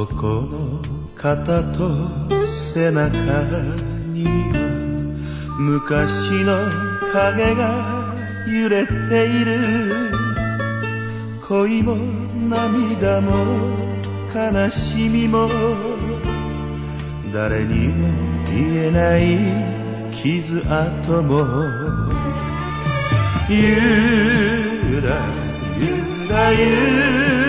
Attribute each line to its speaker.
Speaker 1: 男の肩と背中には昔の影が揺れている。恋も涙も悲しみも誰にも言えない傷跡もゆらゆらゆら